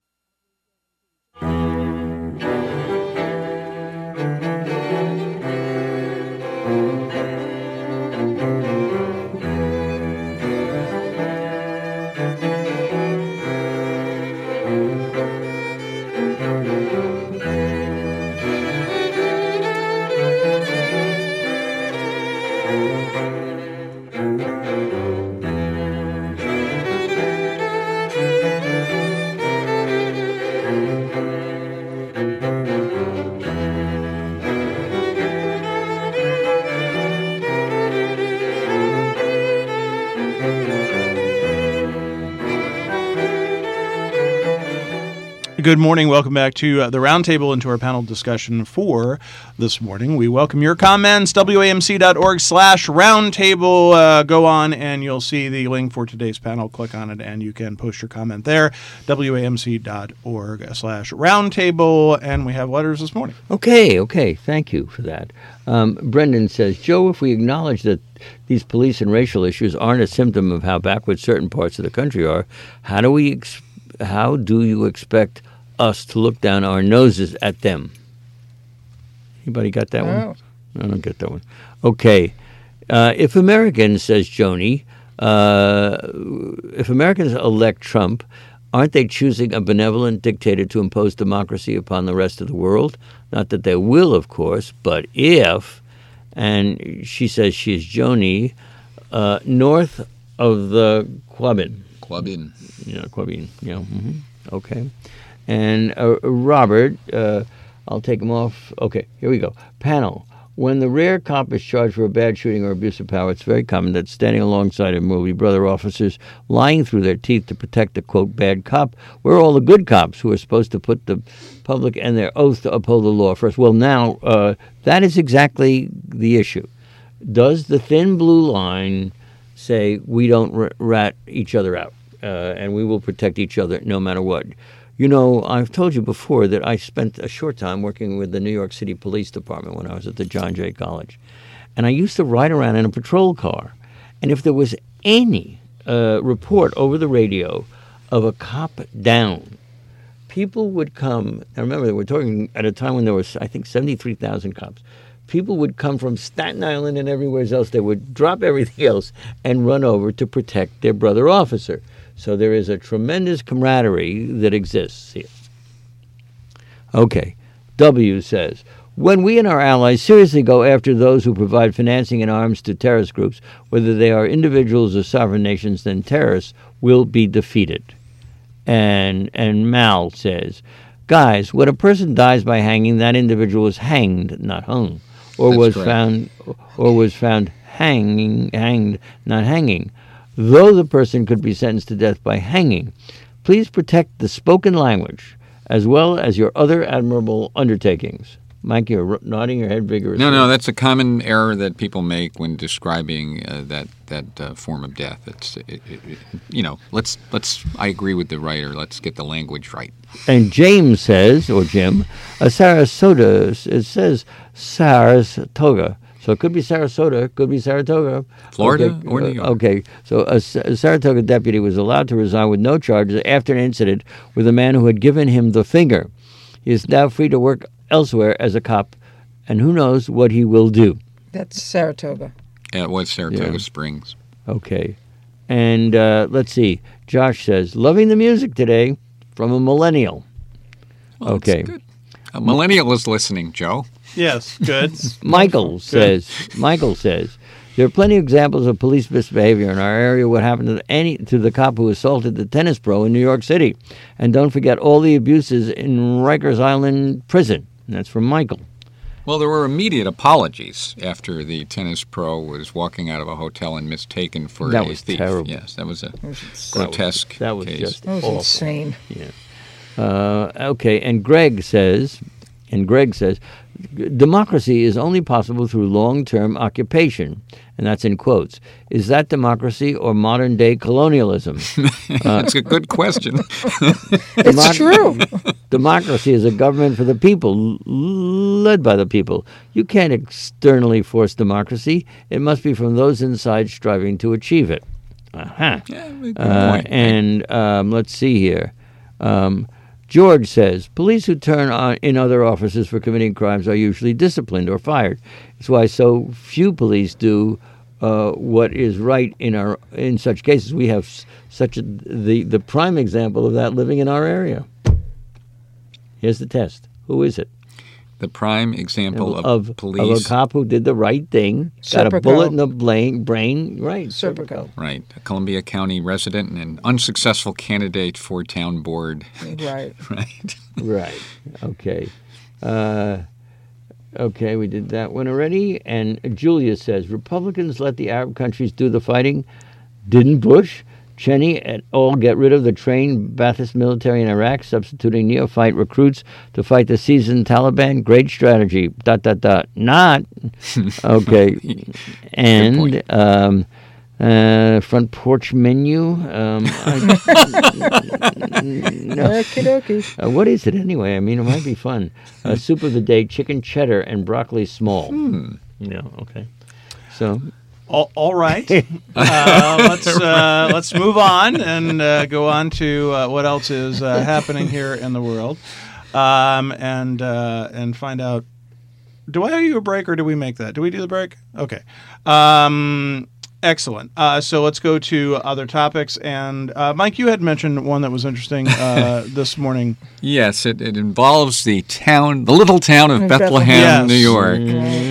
Speaker 1: Good morning. Welcome back to uh, the Roundtable and to our panel discussion for this morning. We welcome your comments. W A M C dot org slash roundtable. Uh, go on and you'll see the link for today's panel. Click on it and you can post your comment there. W A M C dot org slash roundtable. And we have letters this morning.
Speaker 2: Okay, okay. Thank you for that. Um, Brendan says, Joe, if we acknowledge that these police and racial issues aren't a symptom of how backward certain parts of the country are, how do we, ex- how do you expect us to look down our noses at them? Anybody got that
Speaker 4: No.
Speaker 2: one? I don't get that one. Okay. Uh, if Americans, says Joni, uh, if Americans elect Trump, aren't they choosing a benevolent dictator to impose democracy upon the rest of the world? Not that they will, of course, but if, and she says she is Joni, uh, north of the Quabbin.
Speaker 3: Quabbin.
Speaker 2: Yeah, Quabbin. Yeah. Mm-hmm. Okay. And uh, Robert, uh, I'll take him off. Okay, here we go. Panel. When the rare cop is charged for a bad shooting or abuse of power, it's very common that standing alongside him will be brother officers lying through their teeth to protect the, quote, bad cop. We're all the good cops who are supposed to put the public and their oath to uphold the law first. Well, now, uh, that is exactly the issue. Does the thin blue line say we don't r- rat each other out uh, and we will protect each other no matter what? You know, I've told you before that I spent a short time working with the New York City Police Department when I was at the John Jay College. And I used to ride around in a patrol car. And if there was any uh, report over the radio of a cop down, people would come. Now remember, we're talking at a time when there was, I think, seventy-three thousand cops. People would come from Staten Island and everywhere else. They would drop everything else and run over to protect their brother officer. So there is a tremendous camaraderie that exists here. Okay. W says, when we and our allies seriously go after those who provide financing and arms to terrorist groups, whether they are individuals or sovereign nations, then terrorists will be defeated. And and Mal says, guys, when a person dies by hanging, that individual is hanged, not hung, or
Speaker 3: That's
Speaker 2: was
Speaker 3: correct.
Speaker 2: found or was found hanging, hanged, not hanging. Though the person could be sentenced to death by hanging, please protect the spoken language as well as your other admirable undertakings. Mike, you're r- nodding your head vigorously.
Speaker 3: No, no, that's a common error that people make when describing uh, that that uh, form of death. It's, it, it, it, you know, let's let's. I agree with the writer. Let's get the language right.
Speaker 2: And James says, or Jim, a Sarasota, it says Saratoga. So it could be Sarasota, it could be Saratoga.
Speaker 3: Florida
Speaker 2: Okay,
Speaker 3: or New
Speaker 2: uh,
Speaker 3: York.
Speaker 2: Okay, so a, Sa- a Saratoga deputy was allowed to resign with no charges after an incident with a man who had given him the finger. He is now free to work elsewhere as a cop, and who knows what he will do.
Speaker 4: That's Saratoga.
Speaker 3: Yeah, it was Saratoga
Speaker 2: Yeah.
Speaker 3: Springs.
Speaker 2: Okay. And uh, let's see. Josh says, loving the music today from a millennial.
Speaker 3: Well,
Speaker 2: Okay.
Speaker 3: Good. A millennial is listening, Joe.
Speaker 1: Yes, good.
Speaker 2: Michael says, Michael says, there are plenty of examples of police misbehavior in our area. What happened to any to the cop who assaulted the tennis pro in New York City? And don't forget all the abuses in Rikers Island prison. And that's from Michael.
Speaker 3: Well, there were immediate apologies after the tennis pro was walking out of a hotel and mistaken for
Speaker 2: That
Speaker 3: a
Speaker 2: was
Speaker 3: thief.
Speaker 2: terrible.
Speaker 3: Yes, that was a
Speaker 4: was-
Speaker 3: grotesque
Speaker 2: That was
Speaker 3: case.
Speaker 2: just
Speaker 4: That was
Speaker 2: awful.
Speaker 4: insane.
Speaker 2: Uh, okay, and Greg says, and Greg says, democracy is only possible through long-term occupation, and that's in quotes. Is that democracy or modern-day colonialism?
Speaker 3: That's a good question.
Speaker 4: It's
Speaker 2: Democ-
Speaker 4: true.
Speaker 2: Democracy is a government for the people, l- led by the people. You can't externally force democracy. It must be from those inside striving to achieve it. Uh-huh.
Speaker 3: Yeah, good
Speaker 2: Uh,
Speaker 3: point.
Speaker 2: and um, let's see here. Um, George says, police who turn on in other officers for committing crimes are usually disciplined or fired. It's why so few police do uh, what is right in our in such cases. We have s- such a, the the prime example of that living in our area. Here's the test. Who is it?
Speaker 3: The prime example of,
Speaker 2: of,
Speaker 3: police.
Speaker 2: of a cop who did the right thing, got a
Speaker 4: Serpico.
Speaker 2: bullet in the brain, brain right.
Speaker 4: Serpico.
Speaker 3: Right, a Columbia County resident and an unsuccessful candidate for town board.
Speaker 4: Right.
Speaker 3: Right.
Speaker 2: Right. Okay. Uh, okay, we did that one already. And Julia says, Republicans let the Arab countries do the fighting. Didn't Bush, Cheney, and all get rid of the trained Ba'athist military in Iraq, substituting neophyte recruits to fight the seasoned Taliban? Great strategy. Dot, dot, dot. Not. Okay. And um, uh, front porch menu. Um, I,
Speaker 4: Okie dokie.
Speaker 2: Uh, what is it anyway? I mean, it might be fun. Uh, soup of the day: chicken cheddar and broccoli small.
Speaker 3: Hmm.
Speaker 2: Yeah. Okay. So
Speaker 1: All, all right. Uh, let's uh, let's move on and uh, go on to uh, what else is uh, happening here in the world, um, and uh, and find out. Do I owe you a break, or do we make that? Do we do the break? Okay. Um, excellent. Uh, so let's go to other topics. And uh, Mike, you had mentioned one that was interesting uh, this morning.
Speaker 3: Yes, it, it involves the town, the little town of
Speaker 4: In
Speaker 3: Bethlehem,
Speaker 1: Bethlehem.
Speaker 3: New York.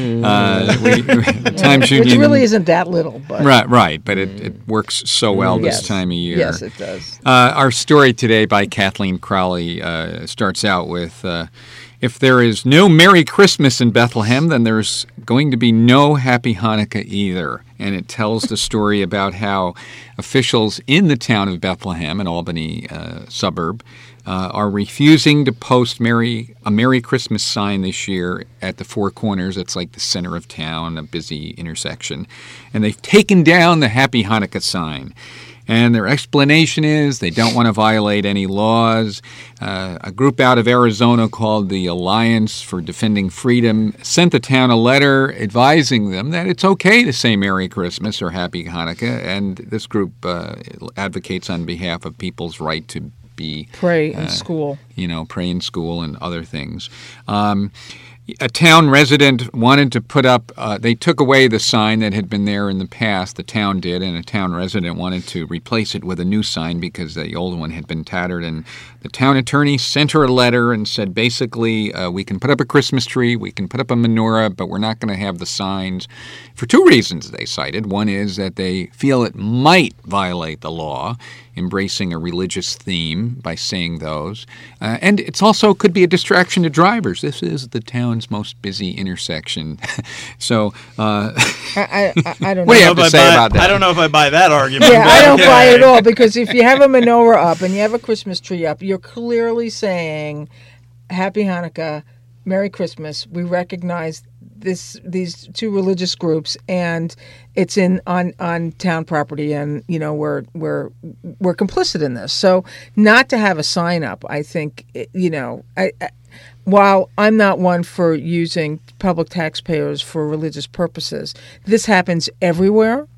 Speaker 3: Uh, we, the Times
Speaker 4: Which
Speaker 3: Union.
Speaker 4: really isn't that little, but
Speaker 3: Right, right, but it, it works so well
Speaker 4: yes.
Speaker 3: this time of year.
Speaker 4: Yes, it does.
Speaker 3: Uh, our story today by Kathleen Crowley uh, starts out with, uh, if there is no Merry Christmas in Bethlehem, then there's going to be no Happy Hanukkah either. And it tells the story about how officials in the town of Bethlehem, an Albany uh, suburb, uh, are refusing to post Merry, a Merry Christmas sign this year at the Four Corners. It's like the center of town, a busy intersection. And they've taken down the Happy Hanukkah sign. And their explanation is they don't want to violate any laws. Uh, a group out of Arizona called the Alliance for Defending Freedom sent the town a letter advising them that it's okay to say Merry Christmas or Happy Hanukkah. And this group uh, advocates on behalf of people's right to be
Speaker 4: Pray in
Speaker 3: uh,
Speaker 4: school.
Speaker 3: you know, pray in school and other things. Um, a town resident wanted to put up, uh, they took away the sign that had been there in the past, the town did, and a town resident wanted to replace it with a new sign because the old one had been tattered. And the town attorney sent her a letter and said, basically, uh, we can put up a Christmas tree, we can put up a menorah, but we're not going to have the signs for two reasons they cited. One is that they feel it might violate the law, embracing a religious theme by saying those. Uh, and it's also could be a distraction to drivers. This is the town's most busy intersection. so, uh,
Speaker 4: I, I, I don't know.
Speaker 3: What do you
Speaker 1: I
Speaker 3: have
Speaker 1: don't know
Speaker 3: to
Speaker 1: if
Speaker 3: say
Speaker 1: I buy-
Speaker 3: about that?
Speaker 1: I don't know if I buy that argument.
Speaker 4: Yeah, I don't
Speaker 1: but-
Speaker 4: buy it at all, because if you have a menorah up and you have a Christmas tree up, you're clearly saying Happy Hanukkah, Merry Christmas. We recognize this these two religious groups, and it's in on, on town property, and you know we're we're we're complicit in this. So not to have a sign up, I think you know I, I while I'm not one for using public taxpayers for religious purposes, this happens everywhere.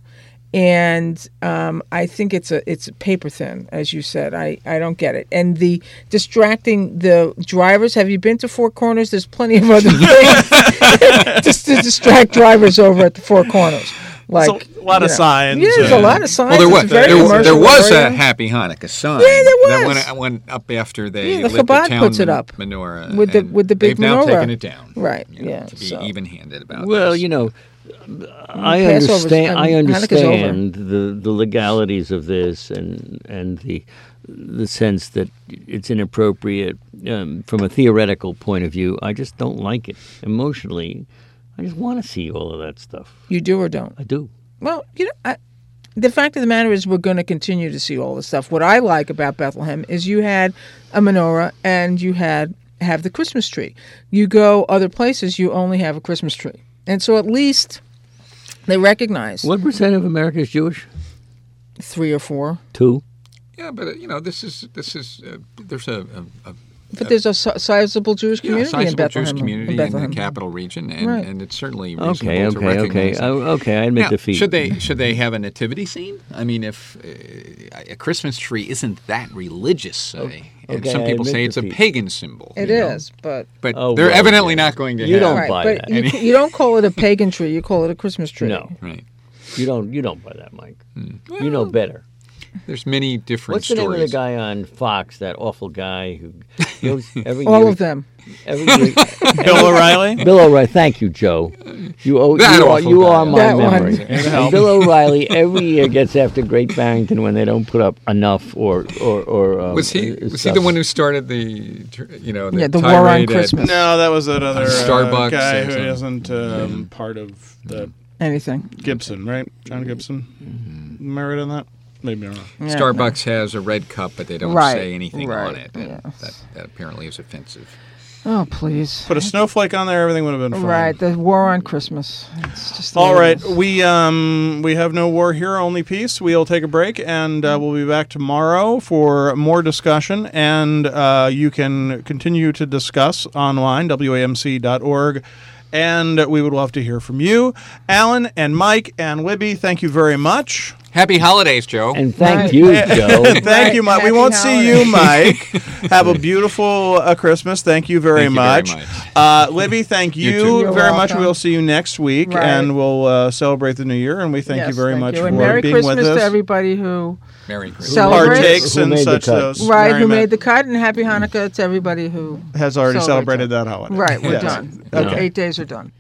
Speaker 4: And um, I think it's a it's paper thin, as you said. I, I don't get it. And the distracting the drivers. Have you been to Four Corners? There's plenty of other things just to distract drivers over at the Four Corners. Like
Speaker 1: It's a lot
Speaker 4: you
Speaker 1: of
Speaker 4: know.
Speaker 1: signs.
Speaker 4: Yeah, there's
Speaker 1: uh,
Speaker 4: a lot of signs.
Speaker 3: Well, there
Speaker 4: It's
Speaker 3: was
Speaker 4: a very
Speaker 3: there,
Speaker 4: commercial
Speaker 3: there was
Speaker 4: area.
Speaker 3: a Happy Hanukkah sign.
Speaker 4: Yeah, there
Speaker 3: That
Speaker 4: was.
Speaker 3: went, went up after they
Speaker 4: Yeah, the
Speaker 3: lit
Speaker 4: Chabad
Speaker 3: the town
Speaker 4: puts it
Speaker 3: men-
Speaker 4: up
Speaker 3: menorah
Speaker 4: with the-
Speaker 3: and
Speaker 4: with the big
Speaker 3: they've now
Speaker 4: menorah.
Speaker 3: taken it down.
Speaker 4: Right,
Speaker 3: you know,
Speaker 4: yeah,
Speaker 3: to be
Speaker 4: so-
Speaker 3: even-handed about.
Speaker 2: Well,
Speaker 3: this.
Speaker 2: you know, I
Speaker 4: Passover's-
Speaker 2: understand.
Speaker 4: I
Speaker 2: I
Speaker 4: mean, Hanukkah's over.
Speaker 2: understand the the legalities of this and and the the sense that it's inappropriate um, from a theoretical point of view. I just don't like it emotionally. I just want to see all of that stuff.
Speaker 4: You do or don't?
Speaker 2: I do.
Speaker 4: Well, you know, I, the fact of the matter is we're going to continue to see all this stuff. What I like about Bethlehem is you had a menorah and you had have the Christmas tree. You go other places, you only have a Christmas tree. And so at least they recognize
Speaker 2: What percent of America is Jewish?
Speaker 4: three or four.
Speaker 2: Two.
Speaker 3: yeah, but uh, you know, this is this is uh, there's a, a, a
Speaker 4: But there's a si- sizable Jewish
Speaker 3: yeah,
Speaker 4: community in
Speaker 3: sizable
Speaker 4: Bethlehem.
Speaker 3: Jewish community
Speaker 4: in
Speaker 3: in,
Speaker 4: Bethlehem.
Speaker 3: the capital region, and,
Speaker 4: Right.
Speaker 3: and it's certainly reasonable
Speaker 2: Okay.
Speaker 3: to
Speaker 2: Okay. Okay.
Speaker 3: recognize that.
Speaker 2: I, okay. I admit
Speaker 3: Now,
Speaker 2: defeat.
Speaker 3: should they should they have a nativity scene? I mean, if uh, a Christmas tree isn't that religious, say, and
Speaker 2: okay,
Speaker 3: some
Speaker 2: I
Speaker 3: people
Speaker 2: admit
Speaker 3: say it's a
Speaker 2: defeat.
Speaker 3: pagan symbol.
Speaker 4: It
Speaker 3: you know?
Speaker 4: is, but
Speaker 3: but
Speaker 2: Oh,
Speaker 3: they're
Speaker 2: well,
Speaker 3: evidently
Speaker 2: yeah.
Speaker 3: not going to
Speaker 2: You
Speaker 3: have.
Speaker 2: don't
Speaker 4: right,
Speaker 2: buy
Speaker 4: but
Speaker 2: that.
Speaker 4: you, you don't call it a pagan tree. You call it a Christmas tree.
Speaker 2: No.
Speaker 3: Right.
Speaker 2: You don't. You don't buy that, Mike.
Speaker 3: Well,
Speaker 2: You know better.
Speaker 3: There's many different
Speaker 2: What's the
Speaker 3: stories.
Speaker 2: name of the guy on Fox? That awful guy who goes every
Speaker 4: All
Speaker 2: year,
Speaker 4: of them.
Speaker 2: Every year,
Speaker 1: Bill O'Reilly.
Speaker 2: Bill O'Reilly. Thank you, Joe. You owe,
Speaker 3: That
Speaker 2: you are,
Speaker 3: awful
Speaker 2: you
Speaker 3: guy.
Speaker 2: are my
Speaker 4: That one.
Speaker 2: memory. And Bill O'Reilly every year gets after Great Barrington when they don't put up enough or or or. Um,
Speaker 3: Was he
Speaker 2: uh,
Speaker 3: was he
Speaker 2: stuff.
Speaker 3: the one who started the you know the
Speaker 4: Yeah, the war on
Speaker 3: tirade at-
Speaker 4: Christmas.
Speaker 1: No, that was that other uh,
Speaker 3: Starbucks
Speaker 1: guy
Speaker 3: or
Speaker 1: who
Speaker 3: something.
Speaker 1: isn't um, part of the
Speaker 4: Anything.
Speaker 1: Gibson, right? John Gibson. Am I right on that? Maybe I'm wrong.
Speaker 4: Yeah,
Speaker 3: Starbucks has a red cup, but they don't
Speaker 4: Right,
Speaker 3: say anything on
Speaker 4: right,
Speaker 3: it, and
Speaker 4: yes.
Speaker 3: that, that apparently is offensive.
Speaker 4: Oh, please.
Speaker 1: Put a snowflake on there, everything would have been fine.
Speaker 4: Right, the war on Christmas. It's just the
Speaker 1: All
Speaker 4: way
Speaker 1: right,
Speaker 4: it is.
Speaker 1: we um we have no war here, only peace. We'll take a break, and uh, we'll be back tomorrow for more discussion. And uh, you can continue to discuss online, W A M C dot org. And we would love to hear from you, Alan and Mike and Libby. Thank you very much.
Speaker 3: Happy holidays, Joe.
Speaker 2: And thank
Speaker 4: Right.
Speaker 2: you, Joe.
Speaker 1: Thank
Speaker 4: Right,
Speaker 1: you, Mike. We
Speaker 4: happy
Speaker 1: won't see you, Mike.
Speaker 4: holidays.
Speaker 1: Have a beautiful uh, Christmas. Thank you very
Speaker 3: Thank you very
Speaker 1: much.
Speaker 3: much.
Speaker 1: Uh, Libby, thank you,
Speaker 3: You too.
Speaker 4: You're
Speaker 1: very much.
Speaker 4: welcome.
Speaker 1: We'll see you next week,
Speaker 4: Right.
Speaker 1: and we'll uh, celebrate the new year. And we thank
Speaker 4: Yes,
Speaker 1: you very
Speaker 4: thank
Speaker 1: much
Speaker 4: you.
Speaker 1: for
Speaker 4: And Merry
Speaker 1: being
Speaker 4: Christmas
Speaker 1: with us.
Speaker 4: to everybody who
Speaker 3: Merry Christmas.
Speaker 4: Celebrate.
Speaker 1: Partakes
Speaker 2: Who
Speaker 1: and
Speaker 2: made the
Speaker 1: such
Speaker 2: cut?
Speaker 1: those.
Speaker 4: right
Speaker 1: Very
Speaker 4: who
Speaker 1: much
Speaker 4: made the cut, and happy Hanukkah to everybody who
Speaker 1: has already
Speaker 4: celebrates
Speaker 1: celebrated
Speaker 4: it.
Speaker 1: that holiday.
Speaker 4: Right, we're
Speaker 1: Yes.
Speaker 4: done.
Speaker 2: No.
Speaker 4: Okay, eight days are done.